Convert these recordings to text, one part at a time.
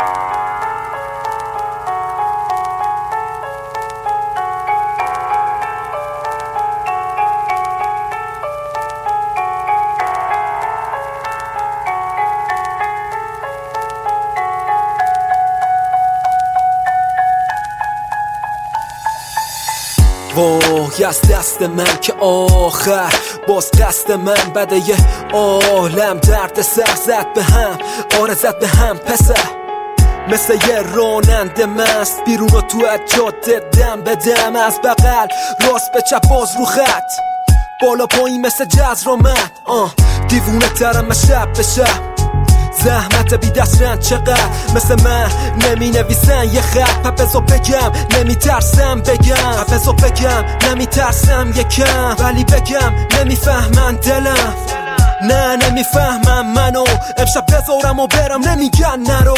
وای از دست من که آخر باز قصد من بده، یه عالم درد سر زد به هم، آره زد به هم پسر. مثل یه راننده مست بیرون و تو از جاده دم به دم، از بغل راست به چپ باز رو خط، بالا پایین مثل جزرامت. دیوونه ترم من شب به شب، زحمت بی دست رند چقدر مثل من نمی نویسن یه خط. پپزو بگم نمی ترسم بگم، پپزو بگم نمی ترسم یکم، ولی بگم نمی فهمن دلم، نه نمی فهمم منو. امشب بذارم و برم نمیگن نرو.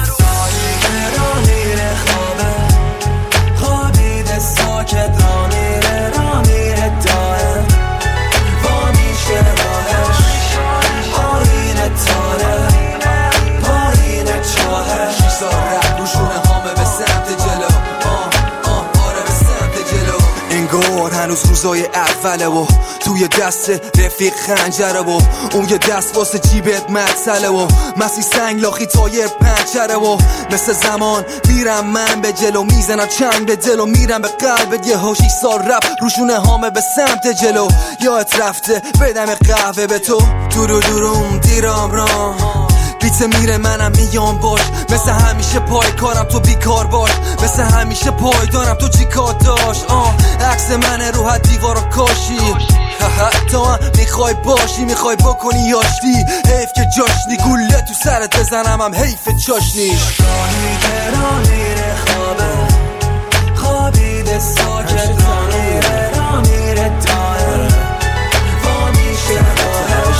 رانیره خوابه خوابیده ساکت، رانیره رانیره داره وا میشه راهش، آینه تاره پایین چاهه. شیسا رب روشونه هامه به سمت جلو، آره به سمت جلو. انگار هنوز روزای اوله و توی دست رفیق خنجره و اون یه دست واسه جیبت مدسله و مسی سنگ لاخی تایر پنچره و مثل زمان میرم من به جلو، میزنم چنگ به دل و میرم به قلبت. یه هاشی سال رب روشونه هامه به سمت جلو، یادت رفته بدم قهوه به تو دورو دوروم دیرام رام بیت میره منم میام باش، مثل همیشه پای کارم تو بیکار باش، مثل همیشه پای دارم تو چی کار داشت. عکس منه رو حد دیوارا کاشی، تو هم میخوای باشی، میخوای بکنی یاشتی، حیف که جاشنی گوله تو سرت بزنم هم حیف چاشنیش. راهی که رانیره خوابه خوابیده ساکت، رانیره رانیره داره وا میشه راهش،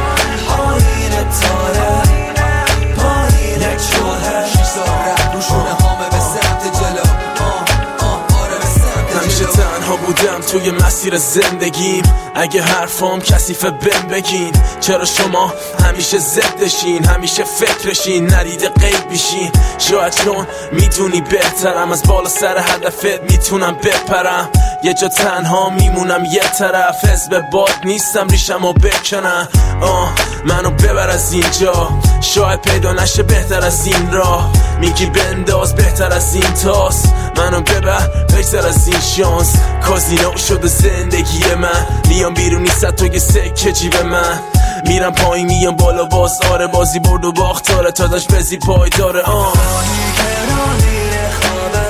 آینه تاره پایین چوهه. شیسا رب روشونه هامه به سمت جلو، آره به سمت همیشه جلو. تنها بودم توی مسیر زندگیم، اگه حرفام کثیفه بهم بگین. چرا شما همیشه ضدشین، همیشه فکرشین، ندیده غیب بیشین. شاید چون میدونی بهترم، از بالا سر هدفت میتونم بپرم. یه جا تنها میمونم یه طرف، حزب باد نیستم ریشمو بکنم. منو ببر از اینجا، شاید پیدا نشه بهتر از این راه. میگی بنداز بهتر از این تاس، منو ببر بگذر از این شانس. کازینو شده زندگی من، میام بیرون نیست تو یه سکه جیب من. میرم پایین میام بالا باز، آره بازی برد و باخت، آره تا داشت بزی پای داره. راهی که رانیره خوابه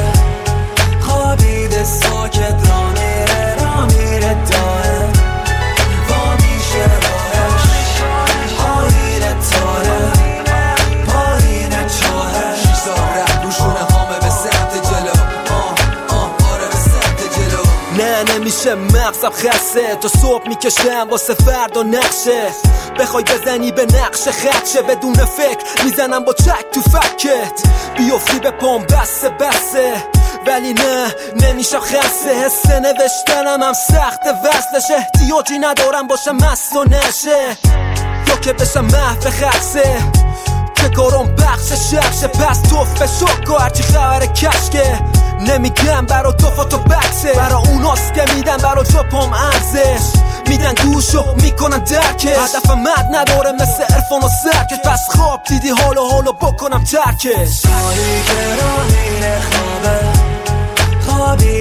خوابیده ساکت، رانیره رانیره داره وا میشه راهش، آینه تاره پایین چاهه. شیسا رب روشونه هامه به سمت جلو، آره به سمت جلو. نه نمیشه مغزم خسته، تا صبح میکشم واسه فردا نقشه. بخوای بزنی به نقش خدشه، بدون فکر میزنم با چک تو فکت. بیفتی به پام بسه بسه، ولی نه نمیشم خسته. حس نوشتنم هم سخت وصلش، احتیاجی ندارم باشم مست و نشه، یا که بشم محو خرسه که کارم بخش شخشه. پس توف به شک و هرچی خبر کشکه، نمیگم برا توفا تو بکسه، برا اوناست که میدن برا جاپام ارزش، میدن گوشو میکنن درکش. هدف مد نداره مثل عرفان و سرکش، پس خواب دیدی حالو بکنم ترکش. راهی که رانیره خوابه خوابی